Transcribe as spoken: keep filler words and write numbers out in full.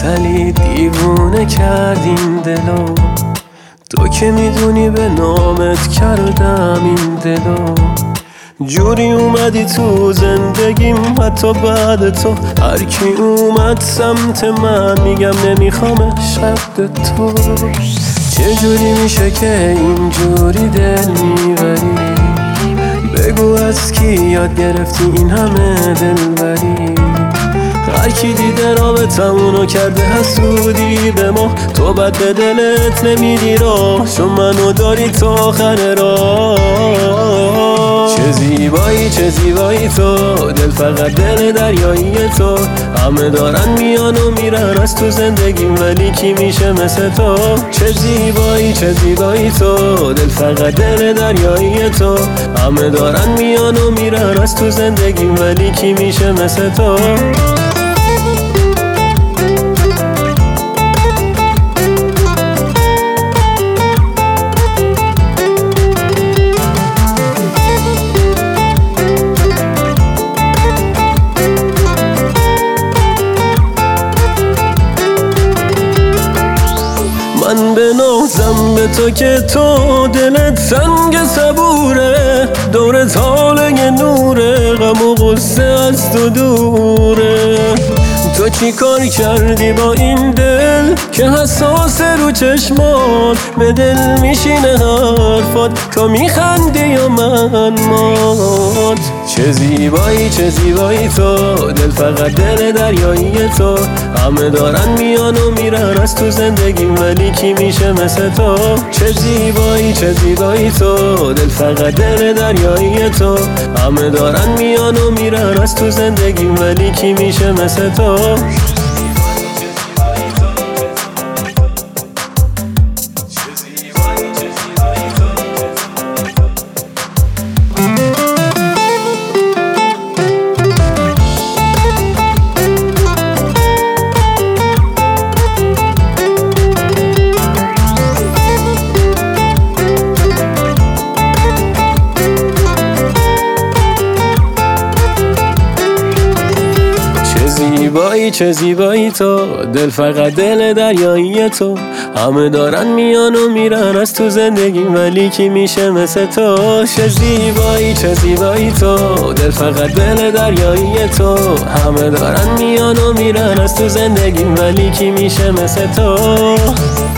عسلی دیوونه کردین دلو، تو که میدونی به نامت کردم این دلو. جوری اومدی تو زندگیم حتی بعد تو، هر کی اومد سمت من میگم نمیخوامش حد تو. چجوری میشه که اینجوری دل میبری؟ بگو از کی یاد گرفتی این همه دلبری؟ هر کی دیده رابطمونو کرده حسودی به ما، تو بد به دلت نمیدی راه، چون منو داری تا آخر راه. چه زیبایی چه زیبایی تو، دل فقط دل دریایی تو. همه دارن میان و میرن از تو زندگیم، ولی کی میشه مثل تو؟ چه زیبایی چه زیبایی تو، دل فقط دل دریایی تو. همه دارن میان و میرن از تو زندگیم، ولی کی میشه مثل تو؟ من به نازم به تو که تو دلت سنگ صبوره، دورت حاله نوره، غم و غصه از تو دوره. تو چی کار کردی با این دل که حساس رو چشمات؟ به دل میشینه حرفات، تو میخندی یا من مات؟ چه زیبایی چه زیبایی تو، دل فقط دل دریایی تو. همه دارن میان و میرن از تو زندگیم، ولی کی میشه مثل تو؟ چه زیبایی چه زیبایی تو، دل فقط دل دریایی تو. همه دارن میان و میرن از تو زندگیم، ولی کی میشه مثل تو؟ زیبایی چه زیبایی تو، دل فقط دل دریایی تو. همه دارن میان و میرن از تو زندگیم، ولی کی میشه مثل تو؟ چه زیبایی چه زیبایی تو، دل فقط دل دریایی تو. همه دارن میان و میرن از تو زندگیم، ولی کی میشه مثل تو؟